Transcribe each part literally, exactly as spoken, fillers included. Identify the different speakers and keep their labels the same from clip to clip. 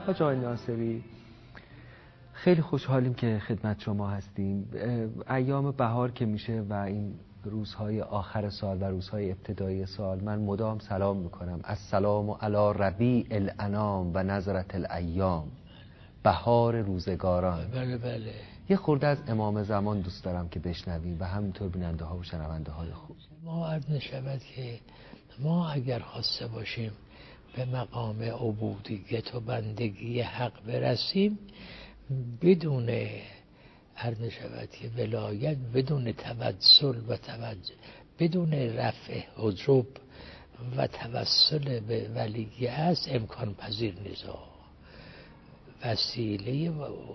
Speaker 1: حاج آقای ناصری، خیلی خوشحالیم که خدمت شما هستیم. ایام بهار که میشه و این روزهای آخر سال و روزهای ابتدایی سال، من مدام سلام میکنم: السلام علی ربیع الانام و نظرت الایام، بهار روزگاران.
Speaker 2: بله بله.
Speaker 1: یه خورده از امام زمان دوست دارم که بشنویم و همینطور بیننده ها و شنونده های خوب.
Speaker 2: ما عرض نشود که ما اگر خواسته باشیم به مقام عبودیت و بندگی حق برسیم، بدون عرض نشود که ولایت، بدون توسل و توجه، بدون رفع حجب و توسل به ولی است امکان پذیر نیست. وسیله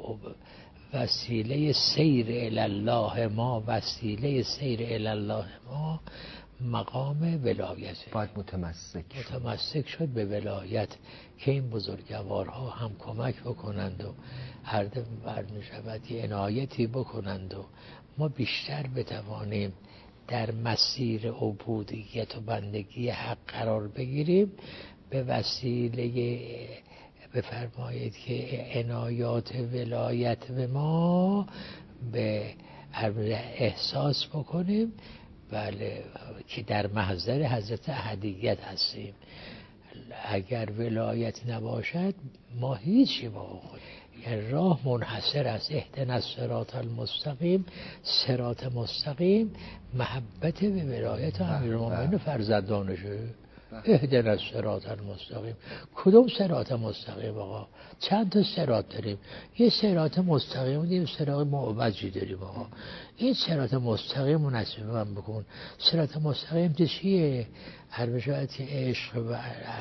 Speaker 2: وسیله سیر الی الله ما وسیله سیر الی الله ما مقام ولایت.
Speaker 1: باید متمسک
Speaker 2: متمسک شد به ولایت که این بزرگوارها هم کمک بکنند و هر بر میشود عنایتی بکنند و ما بیشتر بتوانیم در مسیر عبودیت و بندگی حق قرار بگیریم. به وسیله بفرمایید که عنایات ولایت به ما به احساس بکنیم بله که در محضر حضرت احدیت هستیم. اگر ولایت نباشد ما هیچی با خود، یعنی راه منحصر است. اهدنا الصراط المستقیم، صراط مستقیم محبت به ولایت امیرالمومنین و فرزندانشه. اهدنا الصراط المستقیم، کدوم صراط مستقیم آقا؟ چند تا صراط داریم. یه صراط مستقیم داریم، صراط معوجی داریم آقا. این صراط مستقیم رو نصیب من بکن. صراط مستقیم چیه؟ هر بشاید که عشق و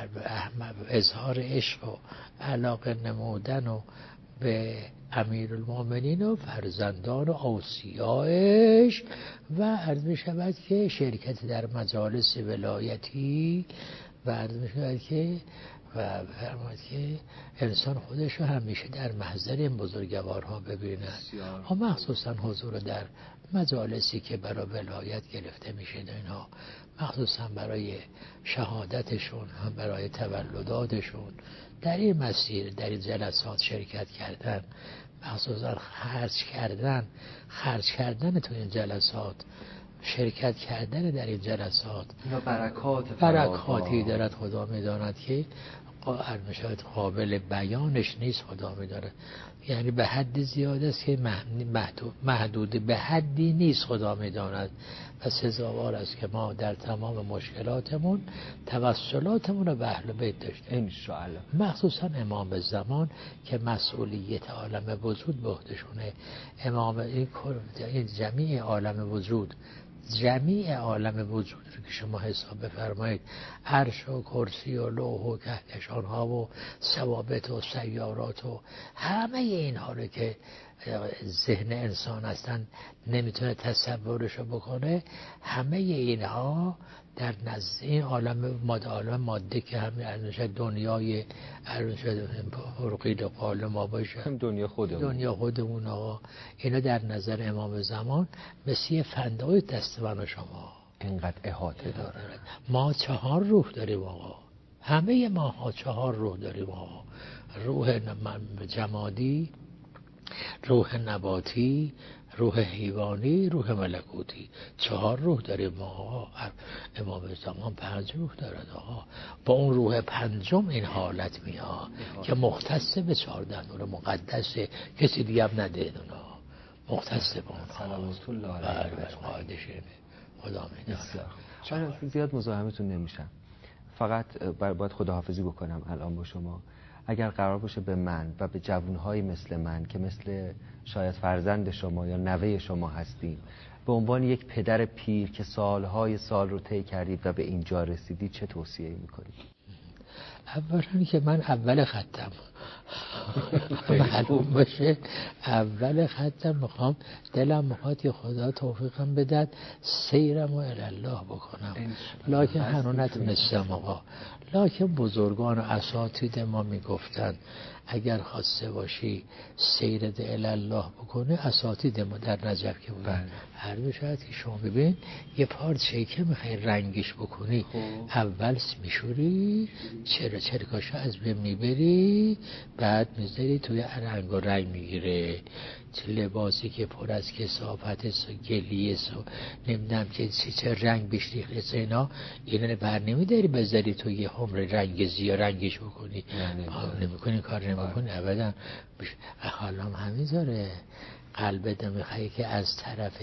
Speaker 2: اظهار عشق و علاقه نمودن و به امیرالمومنین و فرزندان و اوصیاش و عرض می شود که شرکت در مجالس ولایتی و عرض می شود که و فرماید که انسان خودش رو همیشه در محضر این بزرگوارها ببیند و مخصوصا حضور در مجالسی که برای ولایت گرفته میشه اینها، مخصوصا برای شهادتشون، برای تولداتشون، در این مسیر در این جلسات شرکت کردن، مخصوصا خرج کردن خرج کردن تو این جلسات، شرکت کردن در این جلسات
Speaker 1: اینا برکات
Speaker 2: برکاتی دارد خدا میداند که شاید قابل بیانش نیست. خدا میداند یعنی به حد زیاد است که محدود, محدود به حدی نیست. خدا میداند و سزاوار است که ما در تمام مشکلاتمون توسلاتمون رو به اهل بیت داشتیم
Speaker 1: ان شاء الله،
Speaker 2: مخصوصا امام زمان که مسئولیت عالم وجود به عهده‌شونه. امام این جمیع عالم وجود جمیع عالم وجود رو که شما حساب بفرمایید، عرش و کرسی و لوح و کهکشان ها و ثوابت و سیارات و همه اینها رو که ذهن انسان هستن نمیتونه تصورشو بکنه، همه اینها در نزد این عالم ماده عالم ماده که همین ارزش دنیای ارزش فرقید و قال ما باشه،
Speaker 1: هم دنیا خودمون
Speaker 2: دنیا خودمون آقا، اینا در نظر امام زمان مثل فندای دست من و شما
Speaker 1: اینقدر احاطه داره.
Speaker 2: ما چهار روح داریم آقا، همه ما ها چهار روح داریم آقا. روح جمادی، روح نباتی، روح حیوانی، روح ملکوتی. چهار روح داریم ما. امام زمان پنج روح دارد آقا. با اون روح پنجم این حالت میاد که مختص به چهارده نور مقدسه، کسی دیگه هم نده اونا، مختص به اون
Speaker 1: صلوات الله علیه.
Speaker 2: خدا میداند.
Speaker 1: من زیاد مزاحمتون نمیشم، فقط باید خداحافظی بکنم الان با شما. اگر قرار باشه به من و به جوانهایی مثل من که مثل شاید فرزند شما یا نوه شما هستیم، به عنوان یک پدر پیر که سالهای سال رو طی کردید و به اینجا رسیدید، چه توصیه‌ای میکنید؟
Speaker 2: اولا که من اول خطم معلوم باشه، اول خطم میخوام دلم میخواد که خدا توفیقم بدد سیرم و الله بکنم، لکن هنو نتونستم آقا، لکن بزرگان و اساتید ما میگفتن اگر خواسته باشی سیر الله بکنه، اساتید ما در نجف که بودن هر دو شاید که شما ببین یه پارچه‌ای که میخوای رنگش بکنی خوب. اول میشوری چرا چرکاشو از بین میبری، بعد میذاری توی رنگ و رنگ میگیره. لباسی که پر از کثافت است و گلیه است و نمیدونم که چه رنگ بشریخت اینا، اینو بر نمیداری بذاری تو یه حمر رنگزی یا رنگش بکنی، نمیکنی کار نمیکنی ابدا. حالا هم همینطوره، قلبت میخوایی که از طرف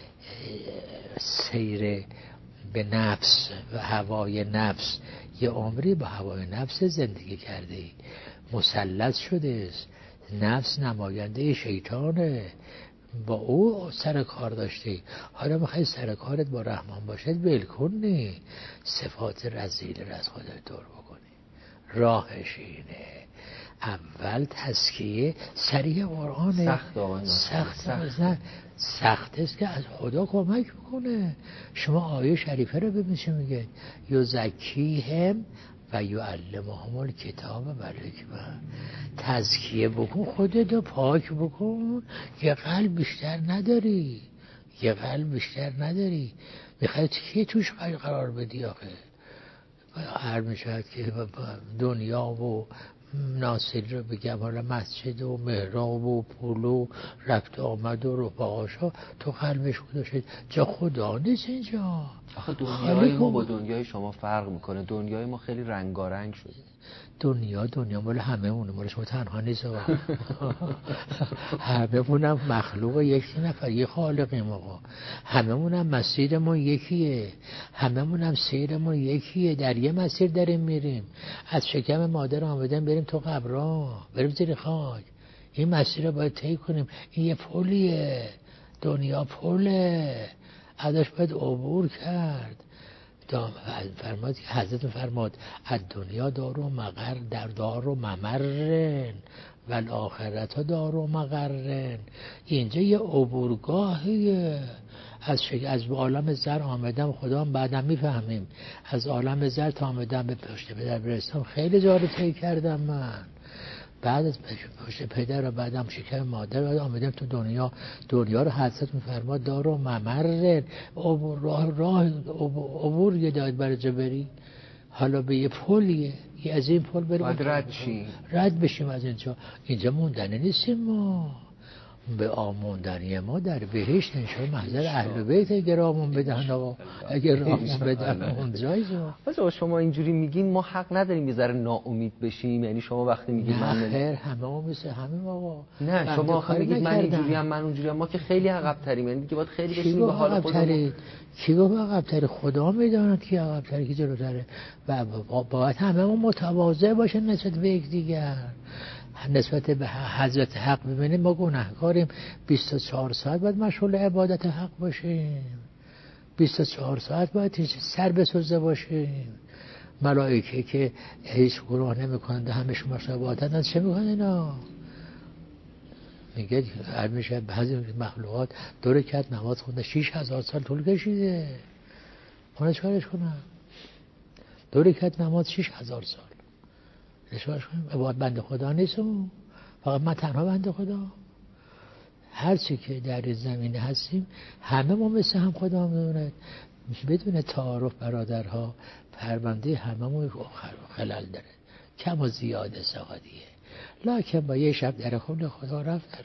Speaker 2: سیر به نفس و هوای نفس یه عمری با هوای نفس زندگی کرده ای، مسلط شده است، نفس نماینده شیطانه، با او سر کار داشتی، حالا میخوای سر کارت با رحمان باشد ول کنی، صفات رذیل را از خودت دور بکنی. راهش اینه، اول تزکیه سریع قرآنه.
Speaker 1: سخت آقای
Speaker 2: سخت سخت نه سخت است که از خدا کمک بکنه. شما آیه شریفه رو ببینید چه میگه، یزکیهم و یعلمهم الکتاب و الحکمه. تزکیه بکن، خودتو پاک بکن. یه قلب بیشتر نداری، یه قلب بیشتر نداری، میخوای که توش قرار بدی. آخه هر میشود که دنیا و ناصری رو بگم، حالا مسجد و محراب و پول و رفت آمد و رفقاشا تو قلبش گذاشت، جا خدا نیست اینجا.
Speaker 1: آخه دنیای ما با دنیای شما فرق میکنه، دنیای ما خیلی رنگارنگ شده.
Speaker 2: دنیا دنیا مال همه مونه، مال شما تنها نیست. همه مونم مخلوق یک نفر، یه خالقیم آقا. همه مونم مسیرمون یکیه، همه مونم سیرمون یکیه، در یه مسیر داریم میریم. از شکم مادر آمدن بریم تو قبرا، بریم زیر خاک. این مسیر رو باید طی کنیم. این یه پلیه، دنیا پله، ازش باید عبور کرد. فرماد که حضرت فرماد از دنیا دار و مقر در دار و ممرن و الاخرت دار و مقرن. اینجا یه عبورگاهیه. از شک... از عالم زر آمدم، خدا هم بعدم میفهمیم، از عالم زر تا آمدم به پشت پدر برستم خیلی جا رو طی کردم من. بعد از پشت پدر و بعدم شکر مادر آمدم تو دنیا. دنیا رو حضرت میفرماد دار و ممرن، عبور راه راه عبور یه داید برای جا بری. حالا به یه پلیه، یه از این پل بریم
Speaker 1: باید رد شیم،
Speaker 2: رد بشیم از اینجا. اینجا موندنی نیستیم ما، به آموندنی ما در بهشت انشاء محضر اهل بیت گرامون بدهن آقا، اگر رامون بدهن اونجاییز.
Speaker 1: بس شما اینجوری میگین ما حق نداریم یه ذره ناامید بشیم؟ یعنی شما وقتی میگید
Speaker 2: من نه خیر همه ما مثل همه آقا.
Speaker 1: نه شما آخه میگید من اینجوری ام من اونجوری ام، ما که خیلی عقب تریم. یعنی دیگه باید خیلی بشینیم به حال خودمون.
Speaker 2: کی گفت عقب تری؟ خدا میداند کی عقب تری کی جلوتره. و باید همه ما متواضع باشه نسبت به یکدیگر، نسبت به حضرت حق. ببینیم ما گناهکاریم، بیست و چهار ساعت باید مشغول عبادت حق باشیم، بیست و چهار ساعت باید سر بسوزه باشیم. ملائکه که هیچ گناه نمی‌کنند همش مشغول عبادتن، چه می‌کنن اینا؟ میگه هر میشه بعضی مخلوقات دو رکعت نماز خونده شش هزار سال طول کشیده، اونا چیکارش کنن؟ دو رکعت نماز شش هزار سال نشوارش کنیم. عباد بنده خدا نیستم، فقط من تنها بنده خدا. هرچی که در زمین هستیم همه ما مثل هم خدا میدونه، بدون تعارف برادرها. پرونده همه ما خلل داره، کم و زیاده سقادیه. لکن با یه شب در خون خدا رفت،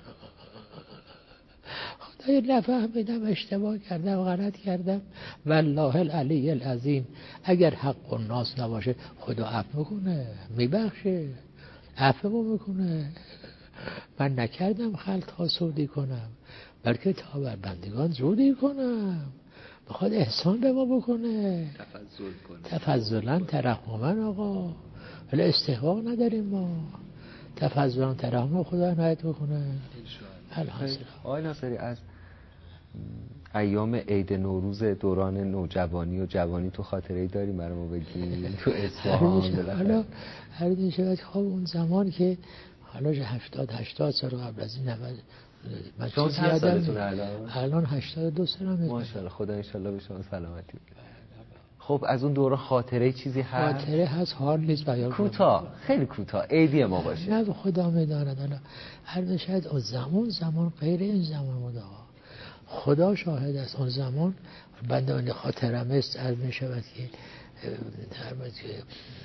Speaker 2: خدای نفهمیدم، اشتباه کردم، غلط کردم، والله العلی العظیم. اگر حق و ناس نباشه خدا عفو میکنه، میبخشه، عفو میکنه. من نکردم خلق ها سودی کنم، بلکه تا بر بندگان زودی کنم. بخواد احسان به ما بکنه،
Speaker 1: تفضل کنه،
Speaker 2: تفضلا ترحمن آقا. ولی استحقاق نداریم ما، تفضلا ترحم خدا عنایت بکنه. الحاصل
Speaker 1: آقای ناصری از ایام عید نوروز دوران نوجوانی و جوانی تو خاطره‌ای داری برای ما بگی؟ تو اصفهان
Speaker 2: حالا هر این شود خب اون زمان که حالا هشتاد هشتاد سال قبل از این نود
Speaker 1: من چون چند سالتون الان؟
Speaker 2: الان هشتاد و دو سالمه.
Speaker 1: ماشاءالله، خدا ان شاء الله به شما سلامتی بده. خب از اون دوره خاطره چیزی هست؟
Speaker 2: خاطره هست، حال نیست بیان
Speaker 1: کوتاه، خیلی کوتاه، عیدی ما باشه.
Speaker 2: نه خدا میداند. حالا هر شاید اون زمان زمان غیر این زمان بود آقا. خدا شاهد است اون زمان بنده اون خاطرم است عرض می شود که درمت که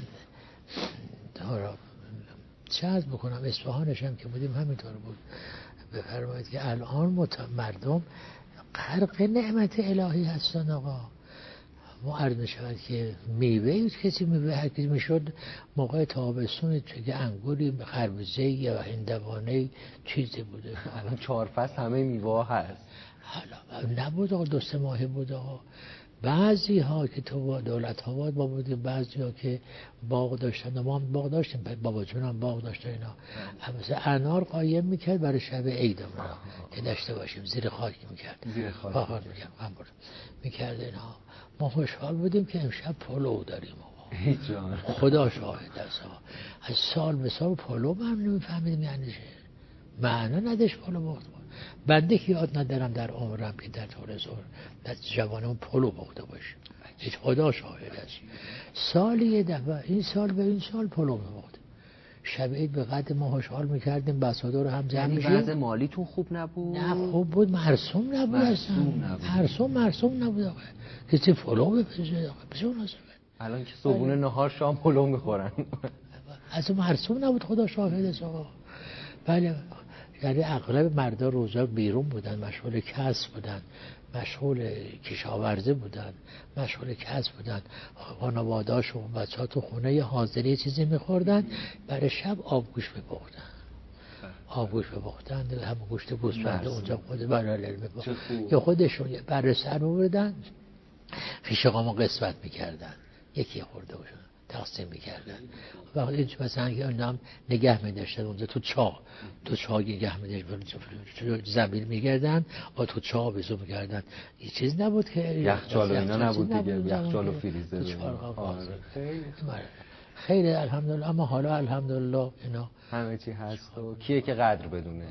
Speaker 2: دارا چه عرض بکنم اصفهانش هم که بودیم همینطور بود. بفرمایید که الان مردم غرق نعمت الهی هستن آقا. ما عرض می شود که میوه کسی میوه هر کسی میشد موقع تابستون که انگوری خربزه یا هندوانه چیزی بوده.
Speaker 1: الان چهار فصل همه میوه هست.
Speaker 2: حالا نبود آقا، دو سه ماهه بود آقا. بعضی ها که تو دولت ها بود با بودیم، بعضی ها که باغ داشتن، ما هم باغ داشتیم، بابا جون هم باغ داشته اینا. مثلا انار قایم میکرد برای شب عید ما که داشته باشیم، زیر خاک میکرد،
Speaker 1: زیر خاک
Speaker 2: باغ میکرد اینا. ما خوشحال بودیم که امشب پلو داریم
Speaker 1: جان.
Speaker 2: خدا شاهد است. از سال به سال پلو من نمیفهمیدم یعنی چه معنا نداشت پلو بخت. بنده که یاد ندارم در عمرم که در طور زور در جوانم پلو بخته باشیم. هیچ خدا شاهد است. سالی یه دفعه این سال به این سال پلو می‌بخت. شب عید به قدر ما خوشحال می‌کردیم، بساطا رو هم جمع می‌شدیم.
Speaker 1: وضع مالیتون خوب نبود؟
Speaker 2: نه خوب بود، مرسوم نبود اصلا. مرسوم مرسوم نبود آقا. کسی پلو بپزه آقا بسون نصفه.
Speaker 1: الان که صبحونه نهار شام پلو می‌خورن.
Speaker 2: اصلا مرسوم نبود، خدا شاهد است آقا. بله، یعنی اغلب مردا روزا بیرون بودن، مشغول کسب بودن، مشغول کشاورزی بودن، مشغول کسب بودن. خانواده‌هاش و بچه‌ها تو خونه یه حاضری چیزی می‌خوردن، برای شب آبگوش می‌پختن. آبگوش می‌پختن، هم گوشت گوسفند اونجا خود برای می‌پختن. یا خودشون برای سر آوردن، خیشقامو قسمت می‌کردن. یکی خورده باشن. تقسیم می‌کردن. وقتی اینجا مثلا اینا هم نگه می‌داشتن اونجا تو چاه، تو چاه نگه می‌داشتن، تو زمین می‌گردن و تو چاه بزو می‌کردن. این چیز نبود که
Speaker 1: یخچال و اینا نبود دیگه، یخچال و فریزر.
Speaker 2: خیلی خیلی الحمدلله. اما حالا الحمدلله اینا
Speaker 1: همه چی هست و کیه که قدر بدونه.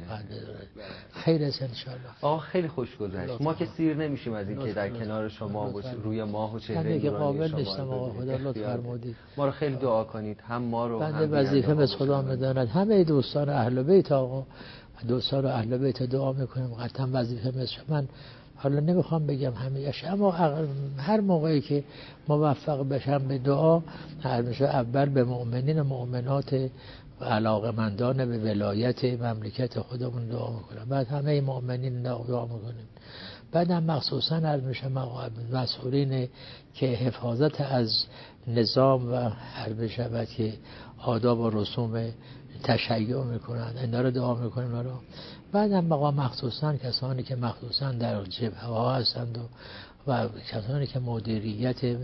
Speaker 2: خیر است ان شاء الله.
Speaker 1: آه خیلی خوش گذشت. ما که سیر نمیشیم از این که در کنار شما باشیم، روی ماه و چهره
Speaker 2: که قابل نیستم آقا، خدا لطف فرمودید.
Speaker 1: ما رو خیلی دعا کنید، هم ما رو
Speaker 2: بنده وظیفه از خدا میداند. همه دوستان اهل بیت آقا، دوستان اهل بیت دعا میکنیم، قطعا وظیفه مثل من. حالا نمیخوام بگم همیشه، اما هر موقعی که موفق بشم به دعا، همیشه اول به مؤمنین و مؤمنات و علاقمندان به ولایت مملکت خودمون دعا میکنم، بعد همه مؤمنین دعا میکنیم. بعد هم مخصوصا عرض میشه مسئولین که حفاظت از نظام و هر بشود که آداب و رسوم تشیع میکنن، اینا رو دعا میکنیم رو. بعد هم مقام مخصوصا کسانی که مخصوصا در جبهه ها هستند و و کسانی که مدیریت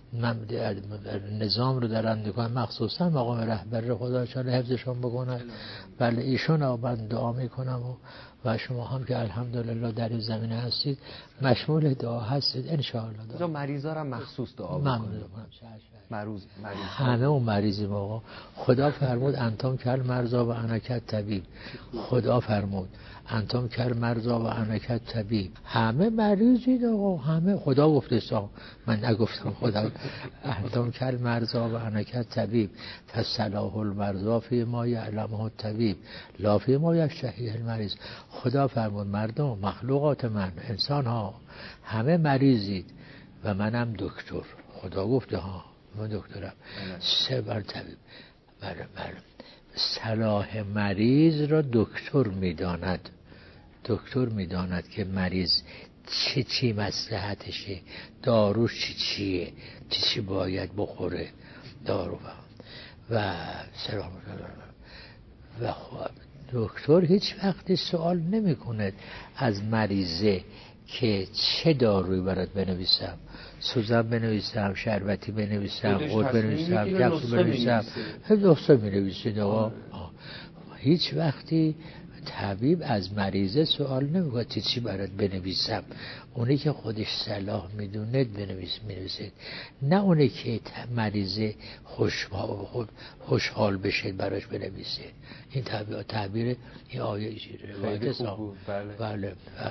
Speaker 2: نظام رو دارن میکنن، مخصوصا مقام رهبر خدا چاله حفظشون بکنن. بله ایشون رو من دعا میکنم و و شما هم که الحمدلله در این زمینه هستید مشمول دعا هستید ان شاء الله.
Speaker 1: دعا مریضا رو مخصوص دعا بکنید. مریض مریض
Speaker 2: همه اون مریضیم آقا. خدا فرمود انتم کل مرضا و انکت طبیب. خدا فرمود انتم کل مرضا و انکت طبیب. همه مریضید آقا، همه. خدا گفته سا، من نگفتم. خدا انتم کل مرضا و انکت طبیب فصلاح المرضا فی ما یعلمه الطبیب لا فی ما یشتهی المریض. خدا فرمود مردم مخلوقات من انسان ها همه مریضید و منم دکتر. خدا گفته ها من دکترم. سه بر طبیب. بله بله. صلاح مریض را دکتر میداند. دکتر میداند که مریض چی چی مصلحتشه، داروش چی چیه، چی چی باید بخوره، دارو و سلام و خب دکتر هیچ وقتی سوال نمی کند از مریضه که چه دارویی برات بنویسم، سوزن بنویسم، شربتی بنویسم، قرد بنویسم، کپسول بنویسم. دوستا می نویسید آقا. هیچ وقتی طبیب از مریضه سوال نمیکنه چی چی برات بنویسم. اونی که خودش صلاح میدونه بنویس می‌نویسید، نه اونی که مریضه خوشحال خوشحال بشه براش بنویسید. این تعبیر تعبیر این آیه روایت
Speaker 1: بود. بله.
Speaker 2: بله.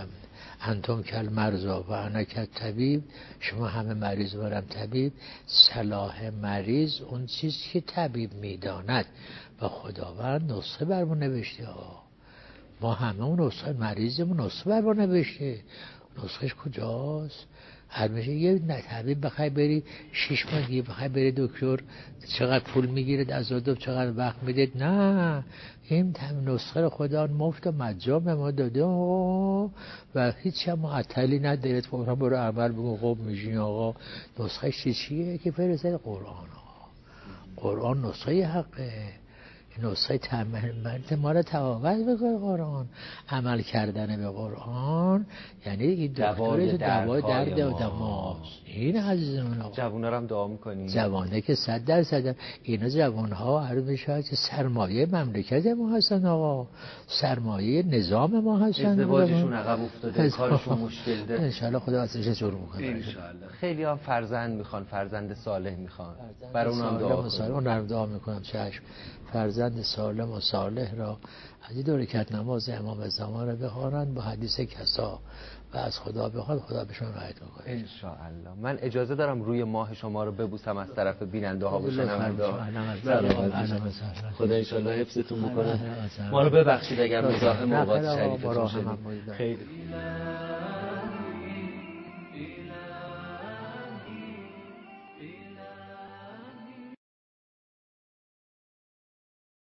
Speaker 2: انتم کل مرزا و انا کل طبیب، شما همه مریض برم طبیب. صلاح مریض اون چیزی که طبیب میداند و خداوند نسخه بر ما نوشته ها. ما همه اون نسخه مریضمون نسخه بر ما نوشته، نسخهش کجاست؟ هر میشه یه طبیب بخوای بری شش ماه دیگه بخوای بری دکتر چقدر پول میگیره از دو چقدر وقت میده؟ نه، این نسخه رو خدا مفت و مجان به ما داده و هیچ هم معطلی نداره. فورا برو عمل بگو خوب میشین آقا. نسخه چی چیه که فرستاد؟ قرآن آقا. قرآن نسخه حقه، نسخه تمرین ما رو توابت بکنه قرآن. عمل کردن به قرآن یعنی این دکتر دوای درد آدماست. این عزیزمون آقا،
Speaker 1: جوونا رو هم دعا میکنیم.
Speaker 2: جوانه که صد درصد اینا جوانها عرض میشه که سرمایه مملکت ما هستن آقا، سرمایه نظام ما هستن.
Speaker 1: ازدواجشون عقب افتاده، کارشون مشکل داره.
Speaker 2: ان شاء الله خدا ازش جور میکنه
Speaker 1: ان شاء الله. خیلی هم فرزند میخوان، فرزند صالح میخوان، برای اونم دعا کنیم.
Speaker 2: اونم دعا میکنم. چشم. فرزند سالم و صالح را از این دو رکعت نماز امام زمان را بخوانند با حدیث کسا و از خدا بخواد، خدا بهشون رعایت میکنه
Speaker 1: ان شاء الله. من اجازه دارم روی ماه شما رو ببوسم از طرف بیننده ها و شنونده ها. خدا ان شاء الله حفظتون بکنه. ما رو ببخشید اگر مزاحم اوقات شریفتون شدیم. خیلی